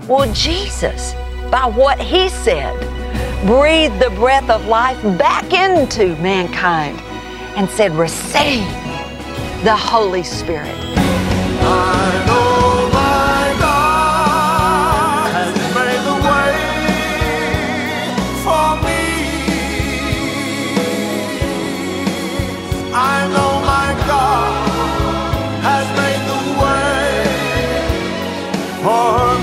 Well, Jesus, by what He said, breathed the breath of life back into mankind and said, receive the Holy Spirit. I know my God has made the way for me. I know my God has made the way for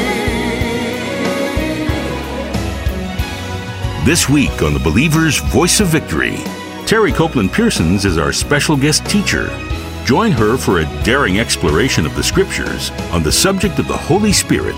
me. This week on The Believer's Voice of Victory, Terry Copeland Pearsons is our special guest teacher. Join her for a daring exploration of the Scriptures on the subject of the Holy Spirit.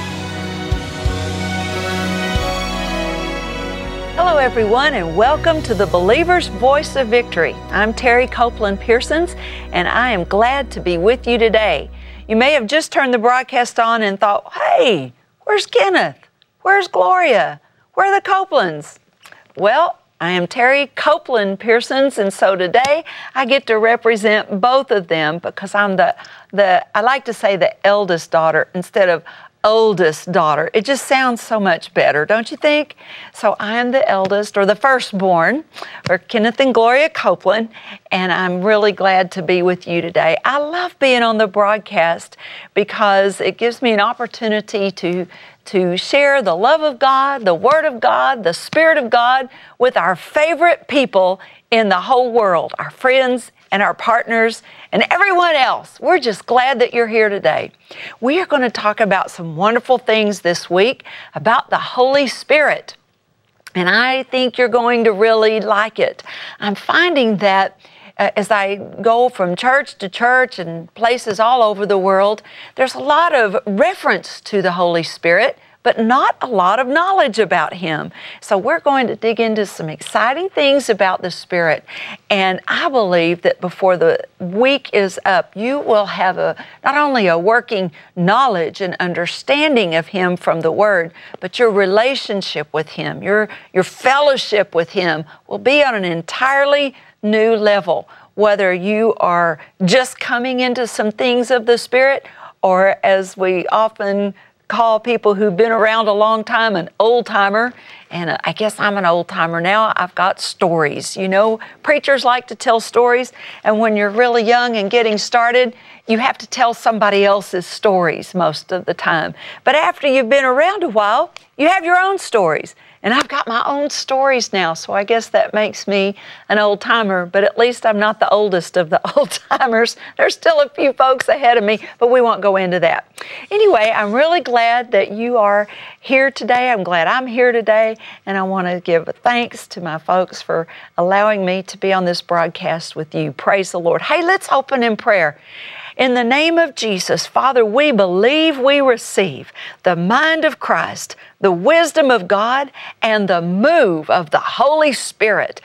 Hello, everyone, and welcome to the Believer's Voice of Victory. I'm Terry Copeland Pearsons, and I am glad to be with you today. You may have just turned the broadcast on and thought, hey, where's Kenneth? Where's Gloria? Where are the Copelands? Well, I am Terry Copeland Pearsons, and so today I get to represent both of them because I'm I like to say the eldest daughter instead of oldest daughter. It just sounds so much better, don't you think? So I am the eldest, or the firstborn, or Kenneth and Gloria Copeland, and I'm really glad to be with you today. I love being on the broadcast because it gives me an opportunity to share the love of God, the Word of God, the Spirit of God with our favorite people in the whole world, our friends and our partners and everyone else. We're just glad that you're here today. We are going to talk about some wonderful things this week about the Holy Spirit, and I think you're going to really like it. I'm finding that as I go from church to church and places all over the world, there's a lot of reference to the Holy Spirit, but not a lot of knowledge about Him. So we're going to dig into some exciting things about the Spirit. And I believe that before the week is up, you will have not only a working knowledge and understanding of Him from the Word, but your relationship with Him, your fellowship with Him will be on an entirely new level, whether you are just coming into some things of the Spirit, or as we often call people who've been around a long time an old-timer, and I guess I'm an old-timer now. I've got stories. You know, preachers like to tell stories, and when you're really young and getting started, you have to tell somebody else's stories most of the time. But after you've been around a while, you have your own stories. And I've got my own stories now, so I guess that makes me an old-timer, but at least I'm not the oldest of the old-timers. There's still a few folks ahead of me, but we won't go into that. Anyway, I'm really glad that you are here today. I'm glad I'm here today, and I want to give thanks to my folks for allowing me to be on this broadcast with you. Praise the Lord. Hey, let's open in prayer. In the name of Jesus, Father, we believe we receive the mind of Christ, the wisdom of God, and the move of the Holy Spirit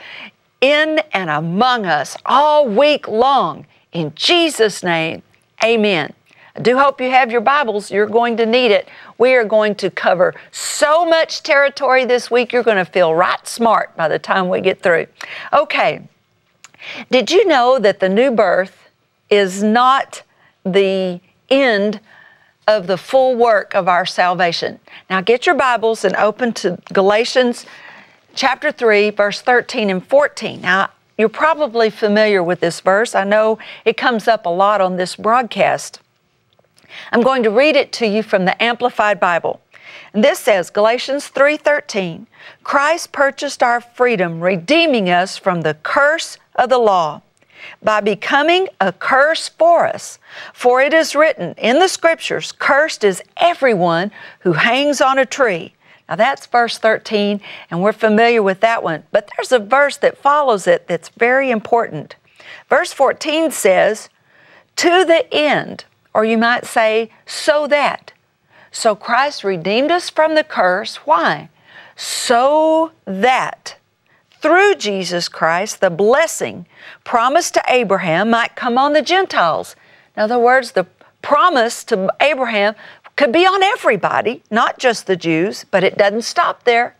in and among us all week long. In Jesus' name, amen. I do hope you have your Bibles. You're going to need it. We are going to cover so much territory this week, you're going to feel right smart by the time we get through. Okay, did you know that the new birth is not the end of the full work of our salvation? Now get your Bibles and open to Galatians chapter 3, verse 13 and 14. Now, you're probably familiar with this verse. I know it comes up a lot on this broadcast. I'm going to read it to you from the Amplified Bible. And this says, Galatians 3:13, Christ purchased our freedom, redeeming us from the curse of the law, by becoming a curse for us. For it is written in the Scriptures, cursed is everyone who hangs on a tree. Now that's verse 13, and we're familiar with that one. But there's a verse that follows it that's very important. Verse 14 says, to the end, or you might say, so that. So Christ redeemed us from the curse. Why? So that through Jesus Christ, the blessing promised to Abraham might come on the Gentiles. In other words, the promise to Abraham could be on everybody, not just the Jews, but it doesn't stop there.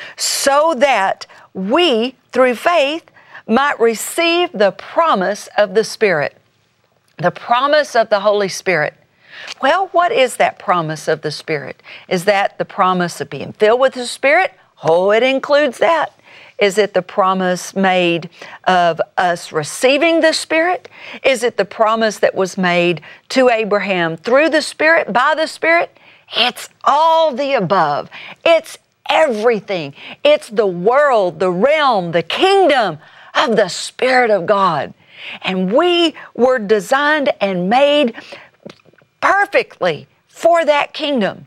So that we, through faith, might receive the promise of the Spirit, the promise of the Holy Spirit. Well, what is that promise of the Spirit? Is that the promise of being filled with the Spirit? Oh, it includes that. Is it the promise made of us receiving the Spirit? Is it the promise that was made to Abraham through the Spirit, by the Spirit? It's all the above. It's everything. It's the world, the realm, the kingdom of the Spirit of God. And we were designed and made perfectly for that kingdom.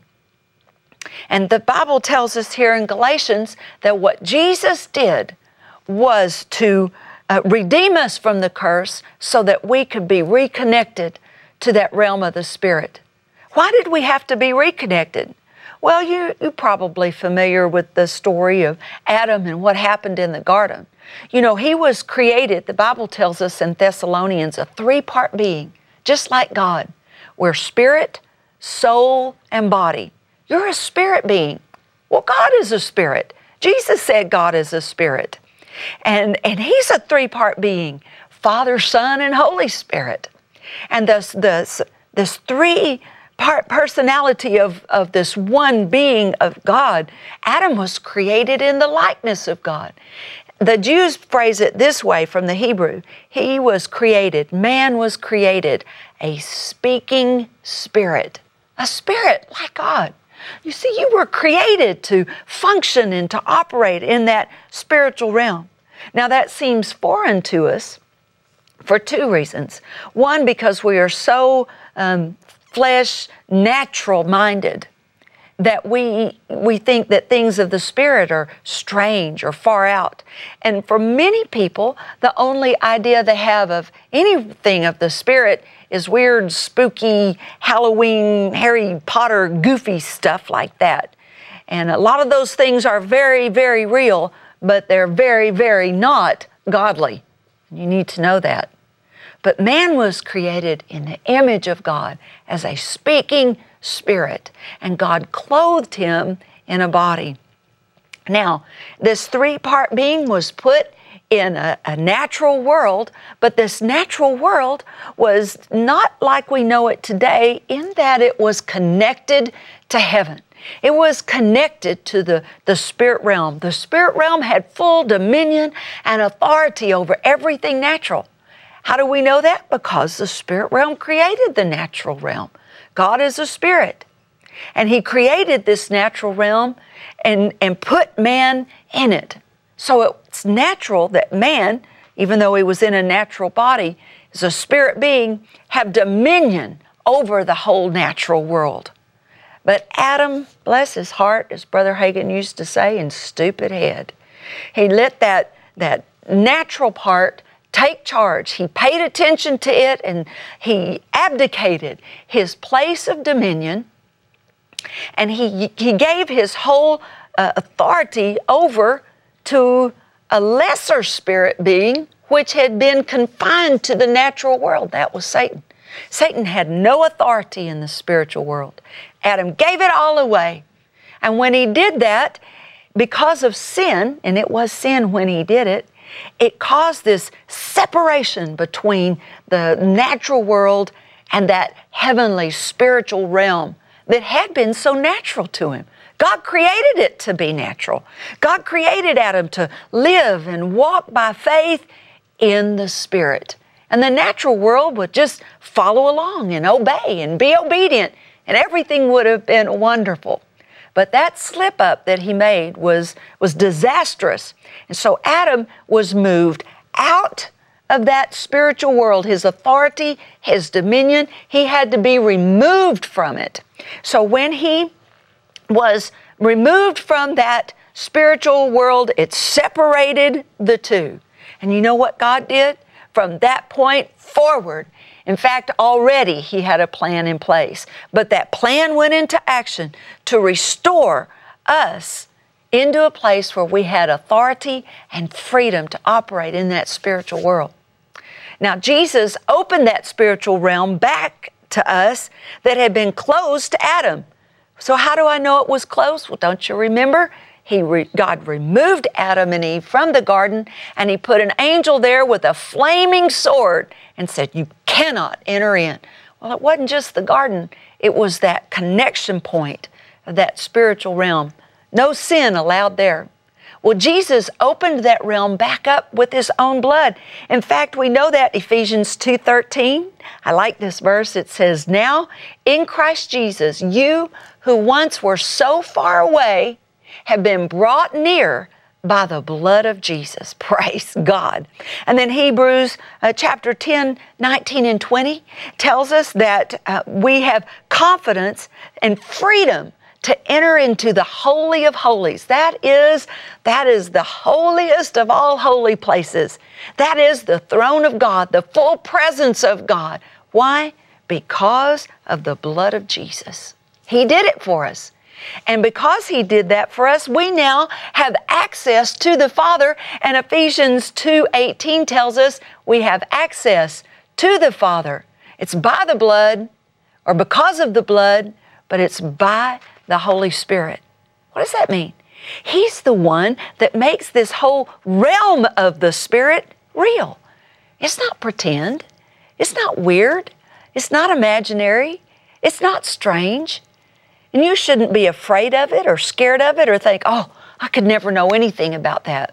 And the Bible tells us here in Galatians that what Jesus did was to redeem us from the curse so that we could be reconnected to that realm of the Spirit. Why did we have to be reconnected? Well, you're probably familiar with the story of Adam and what happened in the garden. You know, he was created, the Bible tells us in Thessalonians, a three-part being, just like God. We're spirit, soul, and body. You're a spirit being. Well, God is a spirit. Jesus said God is a spirit. And He's a three-part being, Father, Son, and Holy Spirit. And this three-part personality of this one being of God, Adam was created in the likeness of God. The Jews phrase it this way from the Hebrew. He was created, man was created, a speaking spirit. A spirit like God. You see, you were created to function and to operate in that spiritual realm. Now that seems foreign to us for two reasons. One, because we are so flesh, natural-minded that we think that things of the Spirit are strange or far out. And for many people, the only idea they have of anything of the Spirit is weird, spooky, Halloween, Harry Potter, goofy stuff like that. And a lot of those things are very, very real, but they're very, very not godly. You need to know that. But man was created in the image of God as a speaking spirit, and God clothed him in a body. Now, this three-part being was put in a natural world, but this natural world was not like we know it today in that it was connected to heaven. It was connected to the spirit realm. The spirit realm had full dominion and authority over everything natural. How do we know that? Because the spirit realm created the natural realm. God is a spirit. And He created this natural realm and put man in it. So it's natural that man, even though he was in a natural body, as a spirit being, have dominion over the whole natural world. But Adam, bless his heart, as Brother Hagin used to say, in stupid head, he let that natural part take charge. He paid attention to it and he abdicated his place of dominion, and he gave his whole authority over to a lesser spirit being which had been confined to the natural world. That was Satan. Satan had no authority in the spiritual world. Adam gave it all away. And when he did that, because of sin, and it was sin when he did it, it caused this separation between the natural world and that heavenly spiritual realm that had been so natural to him. God created it to be natural. God created Adam to live and walk by faith in the Spirit. And the natural world would just follow along and obey and be obedient, and everything would have been wonderful. But that slip up that he made was disastrous. And so Adam was moved out of that spiritual world. His authority, his dominion, he had to be removed from it. So when he was removed from that spiritual world, it separated the two. And you know what God did? From that point forward, in fact, already he had a plan in place. But that plan went into action to restore us into a place where we had authority and freedom to operate in that spiritual world. Now, Jesus opened that spiritual realm back to us that had been closed to Adam. So how do I know it was closed? Well, don't you remember? God removed Adam and Eve from the garden, and He put an angel there with a flaming sword and said, "You cannot enter in." Well, it wasn't just the garden. It was that connection point of that spiritual realm. No sin allowed there. Well, Jesus opened that realm back up with His own blood. In fact, we know that Ephesians 2:13. I like this verse. It says, "Now in Christ Jesus, you who once were so far away have been brought near by the blood of Jesus." Praise God. And then Hebrews chapter 10, 19 and 20 tells us that we have confidence and freedom to enter into the Holy of Holies. That is the holiest of all holy places. That is the throne of God, the full presence of God. Why? Because of the blood of Jesus. He did it for us. And because He did that for us, we now have access to the Father. And Ephesians 2:18 tells us we have access to the Father. It's by the blood, or because of the blood, but it's by the Holy Spirit. What does that mean? He's the one that makes this whole realm of the Spirit real. It's not pretend. It's not weird. It's not imaginary. It's not strange. And you shouldn't be afraid of it or scared of it or think, oh, I could never know anything about that.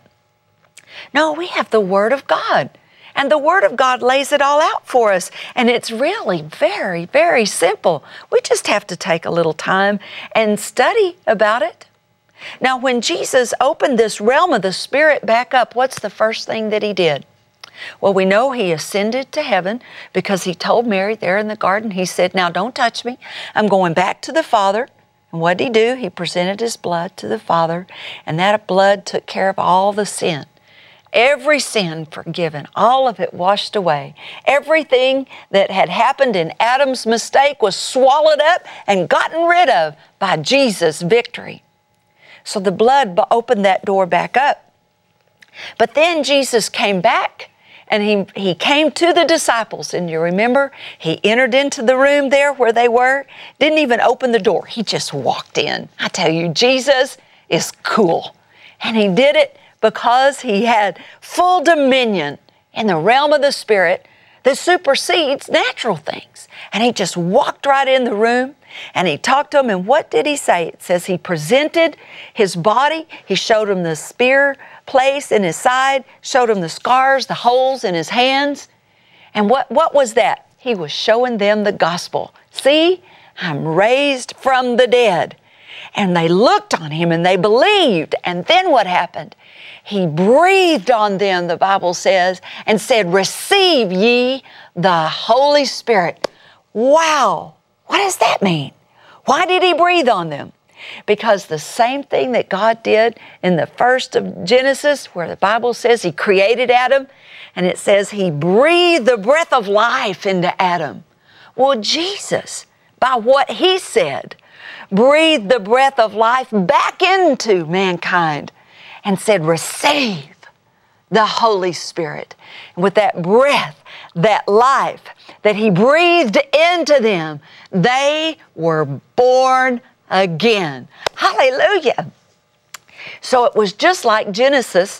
No, we have the Word of God. And the Word of God lays it all out for us. And it's really very, very simple. We just have to take a little time and study about it. Now, when Jesus opened this realm of the Spirit back up, what's the first thing that He did? Well, we know He ascended to heaven because He told Mary there in the garden, He said, "Now don't touch me. I'm going back to the Father." And what did He do? He presented His blood to the Father, and that blood took care of all the sin. Every sin forgiven, all of it washed away. Everything that had happened in Adam's mistake was swallowed up and gotten rid of by Jesus' victory. So the blood opened that door back up. But then Jesus came back, and he came to the disciples. And you remember, He entered into the room there where they were, didn't even open the door. He just walked in. I tell you, Jesus is cool. And He did it because He had full dominion in the realm of the Spirit that supersedes natural things. And He just walked right in the room, and He talked to them. And what did He say? It says He presented His body. He showed them the spear place in His side, showed them the scars, the holes in His hands. And what was that? He was showing them the gospel. See, I'm raised from the dead. And they looked on Him and they believed. And then what happened? He breathed on them, the Bible says, and said, "Receive ye the Holy Spirit." Wow! What does that mean? Why did He breathe on them? Because the same thing that God did in the first of Genesis, where the Bible says He created Adam, and it says He breathed the breath of life into Adam. Well, Jesus, by what He said, breathed the breath of life back into mankind and said, "Receive the Holy Spirit." And with that breath, that life that He breathed into them, they were born again. Hallelujah. So it was just like Genesis,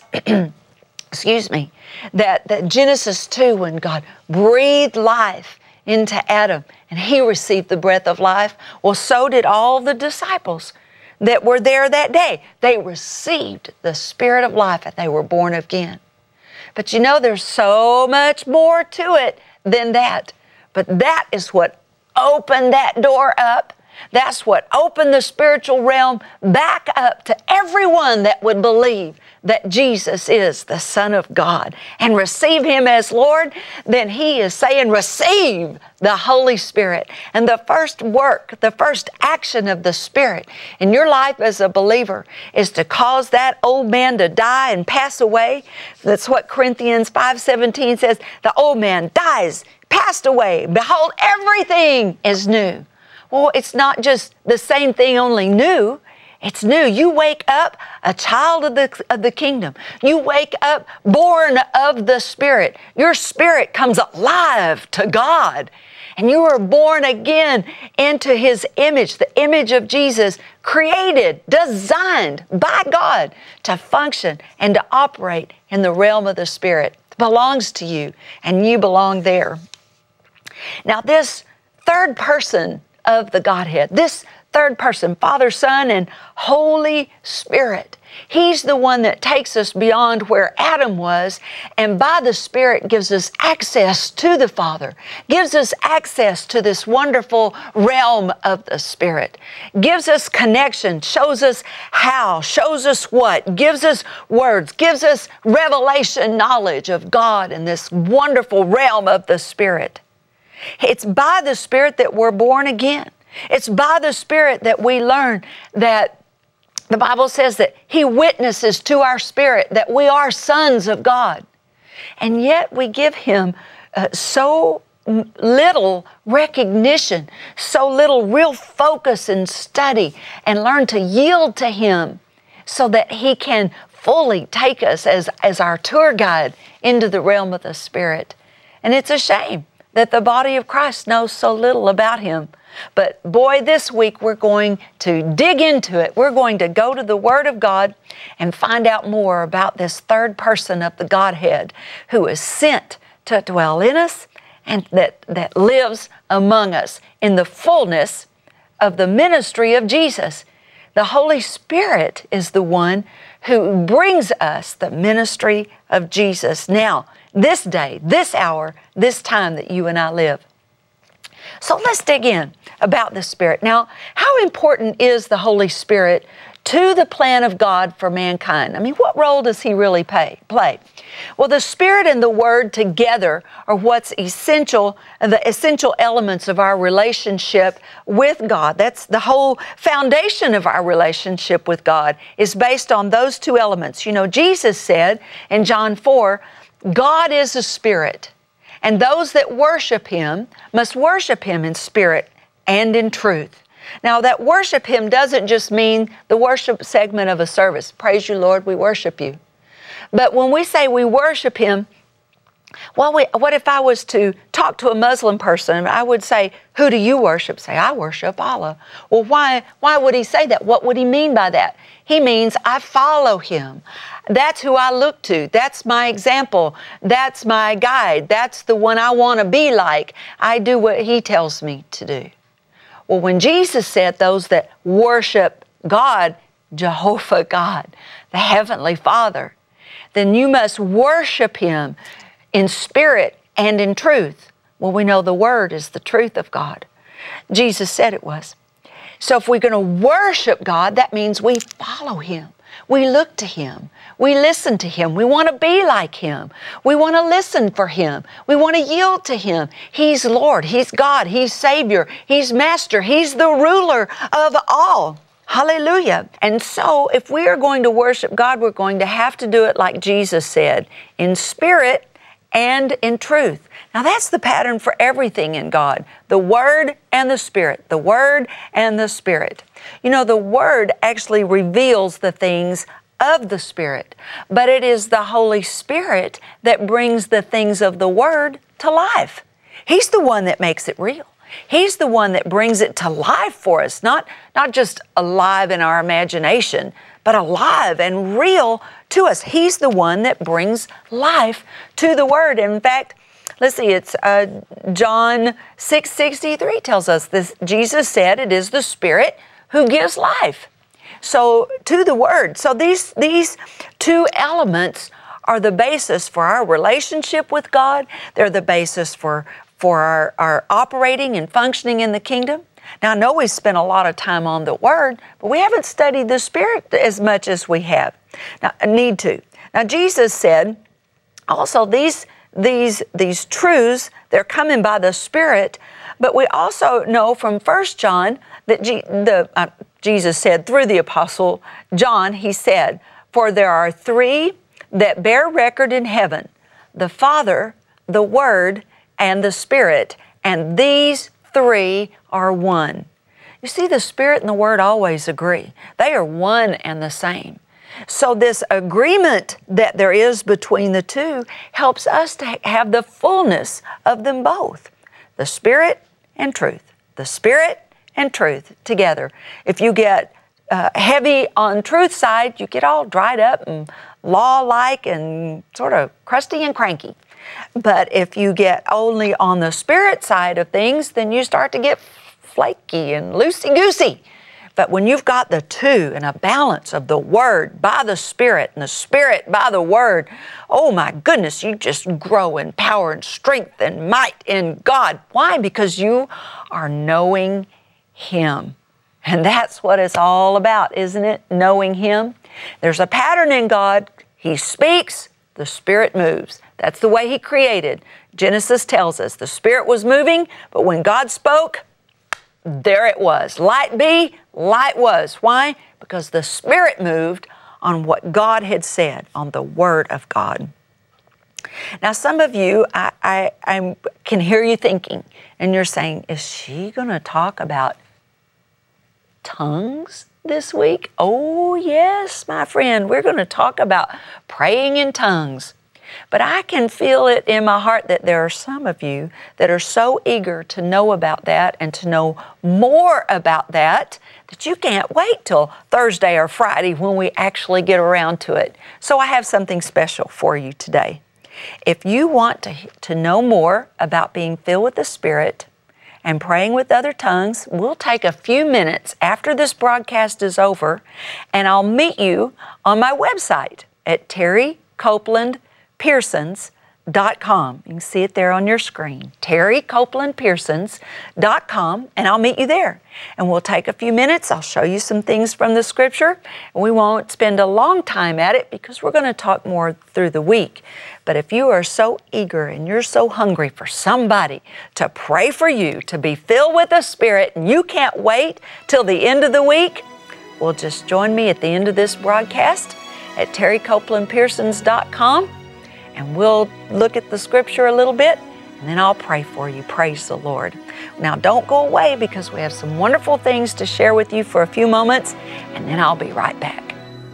excuse me, that Genesis 2, when God breathed life into Adam and he received the breath of life. Well, so did all the disciples that were there that day. They received the Spirit of life and they were born again. But you know, there's so much more to it than that. But that is what opened that door up. That's what opened the spiritual realm back up to everyone that would believe that Jesus is the Son of God and receive Him as Lord. Then He is saying, receive the Holy Spirit. And the first work, the first action of the Spirit in your life as a believer is to cause that old man to die and pass away. That's what Corinthians 5:17 says. The old man dies, passed away. Behold, everything is new. Well, it's not just the same thing, only new. It's new. You wake up a child of the kingdom. You wake up born of the Spirit. Your spirit comes alive to God. And you are born again into His image, the image of Jesus, created, designed by God to function and to operate in the realm of the Spirit. It belongs to you, and you belong there. Now, this third person of the Godhead, this third person, Father, Son, and Holy Spirit. He's the one that takes us beyond where Adam was, and by the Spirit gives us access to the Father, gives us access to this wonderful realm of the Spirit, gives us connection, shows us how, shows us what, gives us words, gives us revelation knowledge of God in this wonderful realm of the Spirit. It's by the Spirit that we're born again. It's by the Spirit that we learn that the Bible says that He witnesses to our spirit that we are sons of God. And yet we give Him so little recognition, so little real focus and study, and learn to yield to Him so that He can fully take us as our tour guide into the realm of the Spirit. And it's a shame that the body of Christ knows so little about Him. But boy, this week we're going to dig into it. We're going to go to the Word of God and find out more about this third person of the Godhead who is sent to dwell in us and that lives among us in the fullness of the ministry of Jesus. The Holy Spirit is the one who brings us the ministry of Jesus now, this day, this hour, this time that you and I live. So let's dig in about the Spirit. Now, how important is the Holy Spirit to the plan of God for mankind? I mean, what role does He really play? Well, the Spirit and the Word together are what's essential, the essential elements of our relationship with God. That's the whole foundation of our relationship with God is based on those two elements. You know, Jesus said in John 4, God is a spirit, and those that worship Him must worship Him in spirit and in truth. Now, that worship Him doesn't just mean the worship segment of a service. Praise you, Lord, we worship you. But when we say we worship Him, well, what if I was to talk to a Muslim person? I would say, who do you worship? Say, I worship Allah. Well, why would he say that? What would he mean by that? He means I follow Him. That's who I look to. That's my example. That's my guide. That's the one I want to be like. I do what He tells me to do. Well, when Jesus said those that worship God, Jehovah God, the Heavenly Father, then you must worship Him in spirit and in truth. Well, we know the Word is the truth of God. Jesus said it was. So if we're going to worship God, that means we follow Him. We look to Him. We listen to Him. We want to be like Him. We want to listen for Him. We want to yield to Him. He's Lord. He's God. He's Savior. He's Master. He's the ruler of all. Hallelujah. And so if we are going to worship God, we're going to have to do it like Jesus said, in spirit and in truth. Now that's the pattern for everything in God, the Word and the Spirit, the Word and the Spirit. You know, the Word actually reveals the things of the Spirit, but it is the Holy Spirit that brings the things of the Word to life. He's the one that makes it real. He's the one that brings it to life for us, not just alive in our imagination, but alive and real to us. He's the one that brings life to the Word. In fact, let's see, it's John 6:63 tells us this. Jesus said it is the Spirit who gives life. So to the Word. So these two elements are the basis for our relationship with God. They're the basis for our operating and functioning in the kingdom. Now, I know we spent a lot of time on the Word, but we haven't studied the Spirit as much as we have. Now, I need to. Now, Jesus said also these truths, they're coming by the Spirit, but we also know from 1 John that Jesus said through the Apostle John, he said, for there are three that bear record in heaven, the Father, the Word, and the Spirit, and these three are one. You see, the Spirit and the Word always agree. They are one and the same. So this agreement that there is between the two helps us to have the fullness of them both, the Spirit and truth, the Spirit and truth together. If you get heavy on truth side, you get all dried up and law-like and sort of crusty and cranky. But if you get only on the Spirit side of things, then you start to get flaky and loosey-goosey. But when you've got the two and a balance of the Word by the Spirit and the Spirit by the Word, oh my goodness, you just grow in power and strength and might in God. Why? Because you are knowing Him. And that's what it's all about, isn't it? Knowing Him. There's a pattern in God. He speaks, the Spirit moves. That's the way He created. Genesis tells us the Spirit was moving, but when God spoke, there it was. Light be, light was. Why? Because the Spirit moved on what God had said, on the Word of God. Now, some of you, I can hear you thinking, and you're saying, is she going to talk about tongues this week? Oh, yes, my friend. We're going to talk about praying in tongues. But I can feel it in my heart that there are some of you that are so eager to know about that and to know more about that you can't wait till Thursday or Friday when we actually get around to it. So I have something special for you today. If you want to know more about being filled with the Spirit and praying with other tongues, we'll take a few minutes after this broadcast is over, and I'll meet you on my website at TerryCopelandPearsons.com. You can see it there on your screen, TerryCopelandPearsons.com, and I'll meet you there. And we'll take a few minutes. I'll show you some things from the Scripture, and we won't spend a long time at it because we're going to talk more through the week. But if you are so eager and you're so hungry for somebody to pray for you, to be filled with the Spirit, and you can't wait till the end of the week, well, just join me at the end of this broadcast at TerryCopelandPearsons.com. And we'll look at the Scripture a little bit, and then I'll pray for you. Praise the Lord. Now, don't go away because we have some wonderful things to share with you for a few moments, and then I'll be right back.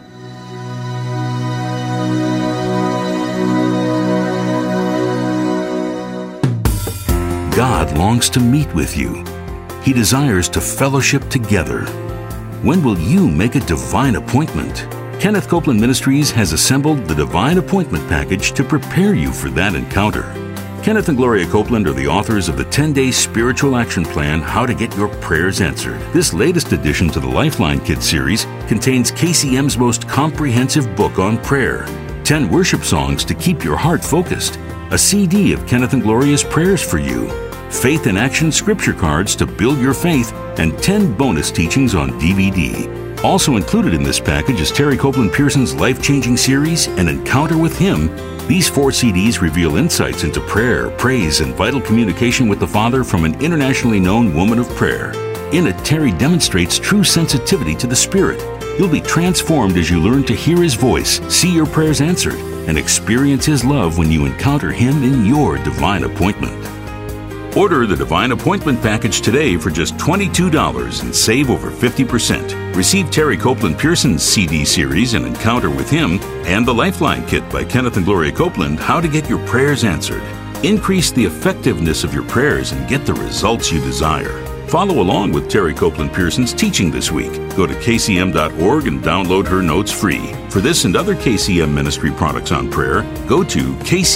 God longs to meet with you. He desires to fellowship together. When will you make a divine appointment? Kenneth Copeland Ministries has assembled the Divine Appointment Package to prepare you for that encounter. Kenneth and Gloria Copeland are the authors of the 10-day spiritual action plan, How to Get Your Prayers Answered. This latest addition to the Lifeline Kids series contains KCM's most comprehensive book on prayer, 10 worship songs to keep your heart focused, a CD of Kenneth and Gloria's prayers for you, Faith in Action scripture cards to build your faith, and 10 bonus teachings on DVD. Also included in this package is Terry Copeland Pearson's life-changing series, An Encounter with Him. These 4 CDs reveal insights into prayer, praise, and vital communication with the Father from an internationally known woman of prayer. In it, Terry demonstrates true sensitivity to the Spirit. You'll be transformed as you learn to hear His voice, see your prayers answered, and experience His love when you encounter Him in your divine appointment. Order the Divine Appointment Package today for just $22 and save over 50%. Receive Terry Copeland Pearson's CD series, An Encounter with Him, and the Lifeline Kit by Kenneth and Gloria Copeland, How to Get Your Prayers Answered. Increase the effectiveness of your prayers and get the results you desire. Follow along with Terry Copeland Pearson's teaching this week. Go to kcm.org and download her notes free. For this and other KCM ministry products on prayer, go to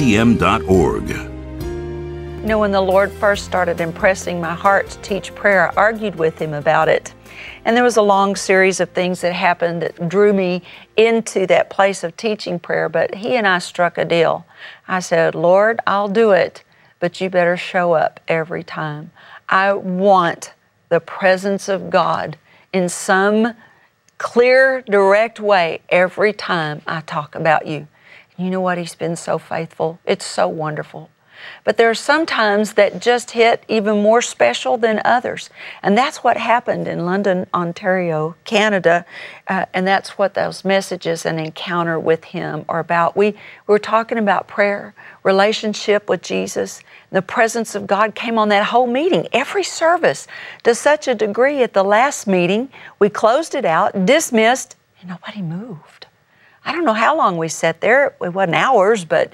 kcm.org. You know, when the Lord first started impressing my heart to teach prayer, I argued with Him about it. And there was a long series of things that happened that drew me into that place of teaching prayer, but He and I struck a deal. I said, Lord, I'll do it, but you better show up every time. I want the presence of God in some clear, direct way every time I talk about you. And you know what? He's been so faithful. It's so wonderful. But there are some times that just hit even more special than others. And that's what happened in London, Ontario, Canada. And that's what those messages, An Encounter with Him, are about. We were talking about prayer, relationship with Jesus. The presence of God came on that whole meeting, every service, to such a degree at the last meeting, we closed it out, dismissed, and nobody moved. I don't know how long we sat there. It wasn't hours, but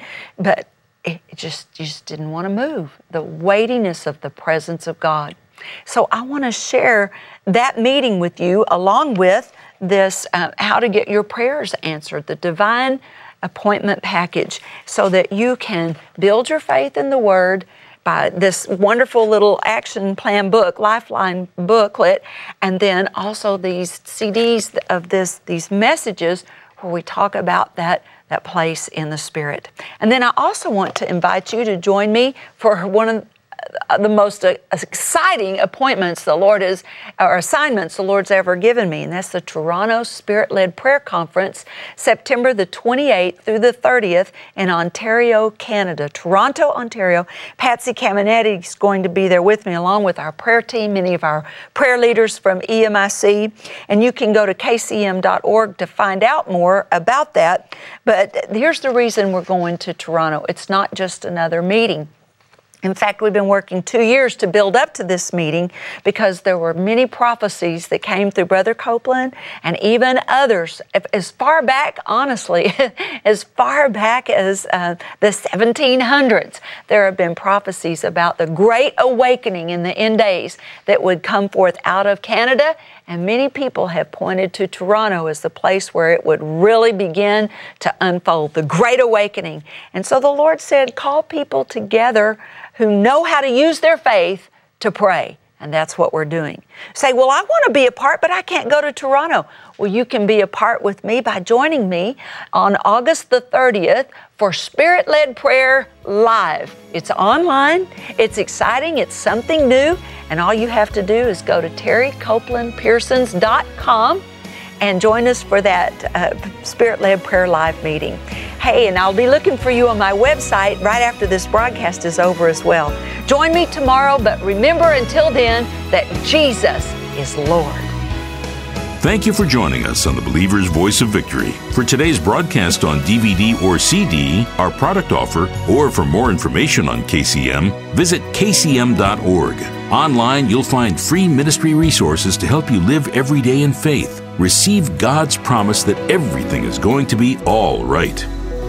you just didn't want to move. The weightiness of the presence of God. So I want to share that meeting with you along with this, How to Get Your Prayers Answered, the Divine appointment package so that you can build your faith in the Word by this wonderful little action plan book, Lifeline booklet, and then also these CDs of these messages where we talk about that place in the Spirit. And then I also want to invite you to join me for one of the most exciting appointments assignments the Lord's ever given me, and that's the Toronto Spirit-Led Prayer Conference, September the 28th through the 30th in Ontario, Canada. Toronto, Ontario. Patsy Caminetti is going to be there with me, along with our prayer team, many of our prayer leaders from EMIC, and you can go to kcm.org to find out more about that. But here's the reason we're going to Toronto. It's not just another meeting. In fact, we've been working 2 years to build up to this meeting because there were many prophecies that came through Brother Copeland and even others as far back, honestly, as far back as the 1700s. There have been prophecies about the great awakening in the end days that would come forth out of Canada, and many people have pointed to Toronto as the place where it would really begin to unfold, the great awakening. And so the Lord said, call people together who know how to use their faith to pray. And that's what we're doing. Say, well, I want to be a part, but I can't go to Toronto. Well, you can be a part with me by joining me on August the 30th for Spirit-Led Prayer Live. It's online, it's exciting, it's something new, and all you have to do is go to terrycopelandpearsons.com and join us for that Spirit-Led Prayer Live meeting. Hey, and I'll be looking for you on my website right after this broadcast is over as well. Join me tomorrow, but remember until then that Jesus is Lord. Thank you for joining us on the Believer's Voice of Victory. For today's broadcast on DVD or CD, our product offer, or for more information on KCM, visit kcm.org. Online, you'll find free ministry resources to help you live every day in faith. Receive God's promise that everything is going to be all right.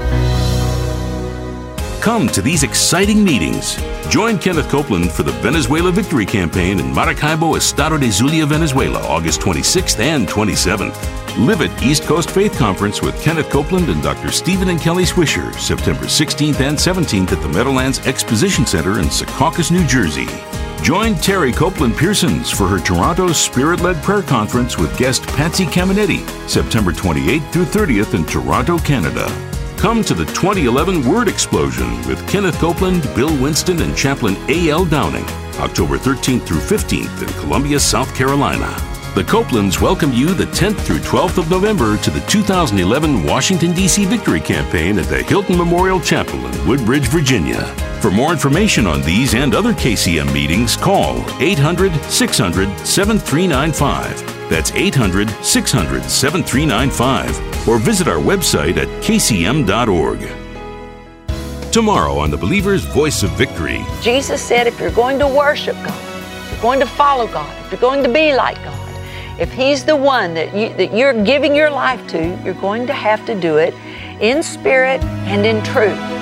Come to these exciting meetings. Join Kenneth Copeland for the Venezuela Victory Campaign in Maracaibo, Estado de Zulia, Venezuela, August 26th and 27th. Live at East Coast Faith Conference with Kenneth Copeland and Dr. Stephen and Kelly Swisher, September 16th and 17th at the Meadowlands Exposition Center in Secaucus, New Jersey. Join Terry Copeland Pearsons for her Toronto Spirit-Led Prayer Conference with guest Patsy Caminetti, September 28th through 30th in Toronto, Canada. Come to the 2011 Word Explosion with Kenneth Copeland, Bill Winston, and Chaplain A.L. Downing, October 13th through 15th in Columbia, South Carolina. The Copelands welcome you the 10th through 12th of November to the 2011 Washington, D.C. Victory Campaign at the Hilton Memorial Chapel in Woodbridge, Virginia. For more information on these and other KCM meetings, call 800-600-7395. That's 800-600-7395. Or visit our website at kcm.org. Tomorrow on the Believer's Voice of Victory. Jesus said if you're going to worship God, if you're going to follow God, if you're going to be like God, if He's the one that you're giving your life to, you're going to have to do it in spirit and in truth.